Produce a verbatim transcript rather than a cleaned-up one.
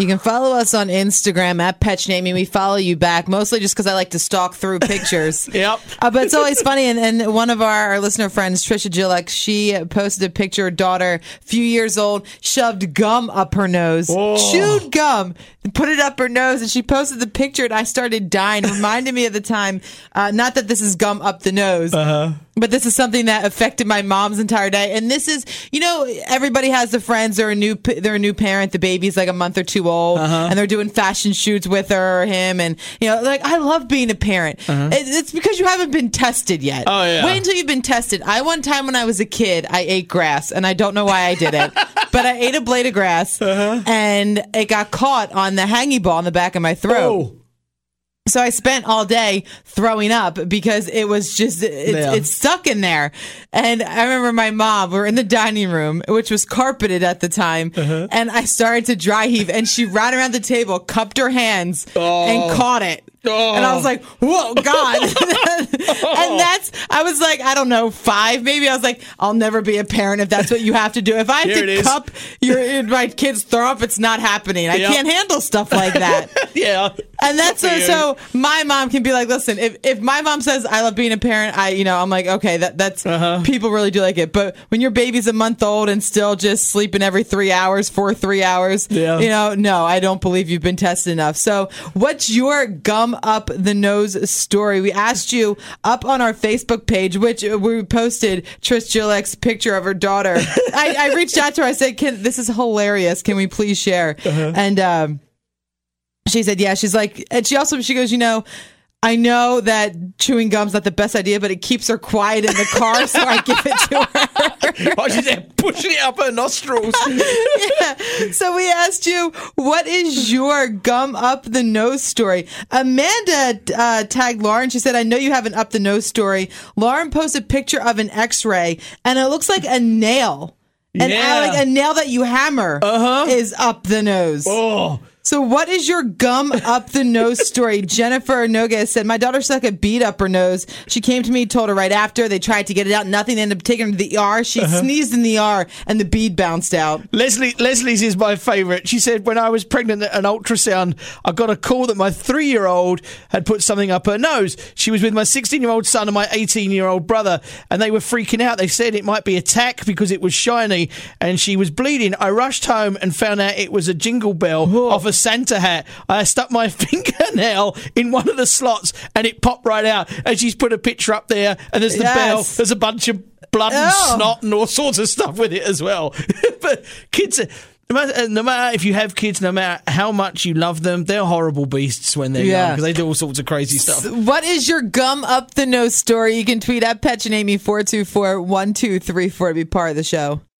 You can follow us on Instagram at Petchnamey. We follow you back, mostly just because I like to stalk through pictures. Yep. Uh, but it's always funny. And, and one of our, our listener friends, Trisha Gillick, she posted a picture of her daughter, a few years old, shoved gum up her nose, Oh. chewed gum, put it up her nose, and she posted the picture, and I started dying. Reminded me of the time, uh, not that this is gum up the nose, Uh-huh. but this is something that affected my mom's entire day. And this is, you know, everybody has the friends. They're a new, they're a new parent. The baby's like a month or two old, Uh-huh. and they're doing fashion shoots with her or him. And you know, like I love being a parent. Uh-huh. It, it's because you haven't been tested yet. Oh, yeah. Wait until you've been tested. I one time when I was a kid, I ate grass, and I don't know why I did it, but I ate a blade of grass, Uh-huh. and it got caught on the hangy ball in the back of my throat. Oh. So I spent all day throwing up because it was just, it's, Yeah. it's stuck in there. And I remember my mom, we were in the dining room, which was carpeted at the time. Uh-huh. And I started to dry heave, and she ran around the table, cupped her hands, Oh. and caught it. Oh. And I was like, whoa, God. And that's, I was like, I don't know, five maybe. I was like, I'll never be a parent if that's what you have to do. If I have Here it to is. cup your my kids throw up, it's not happening. I Yep. can't handle stuff like that. Yeah. And that's so, Good for you. so my mom can be like, listen, if, if my mom says I love being a parent, I, you know, I'm like, okay, that that's, Uh-huh. people really do like it. But when your baby's a month old and still just sleeping every three hours for three hours, Yeah. you know, no, I don't believe you've been tested enough. So what's your gum up the nose story? We asked you up on our Facebook page, which we posted Trish Gillick's picture of her daughter. I, I reached out to her. I said, Can, this is hilarious. Can we please share? Uh-huh. And, um, she said, yeah, she's like, and she also, she goes, you know, I know that chewing gum's not the best idea, but it keeps her quiet in the car, so I give it to her. Oh, she's there pushing it up her nostrils. Yeah. So we asked you, what is your gum up the nose story? Amanda uh, tagged Lauren. She said, I know you have an up the nose story. Lauren posted a picture of an x-ray, and it looks like a nail. And Yeah. like a nail that you hammer Uh-huh. is up the nose. Oh. So what is your gum up the nose story? Jennifer Noga said, my daughter stuck a bead up her nose. She came to me, told her right after. They tried to get it out. Nothing. They ended up taking her to the E R. She Uh-huh. sneezed in the E R, and the bead bounced out. Leslie, Leslie's is my favourite. She said, when I was pregnant at an ultrasound, I got a call that my three-year-old had put something up her nose. She was with my sixteen-year-old son and my eighteen-year-old brother, and they were freaking out. They said it might be a tack because it was shiny, and she was bleeding. I rushed home and found out it was a jingle bell off a Santa hat. I stuck my fingernail in one of the slots, and it popped right out. And she's put a picture up there, and there's the Yes. bell. There's a bunch of blood and Oh. snot and all sorts of stuff with it as well. But kids, no matter, no matter if you have kids, no matter how much you love them, they're horrible beasts when they're Yeah. young because they do all sorts of crazy stuff. What is your gum up the nose story? You can tweet at Petchnamey four two four one two three four to be part of the show.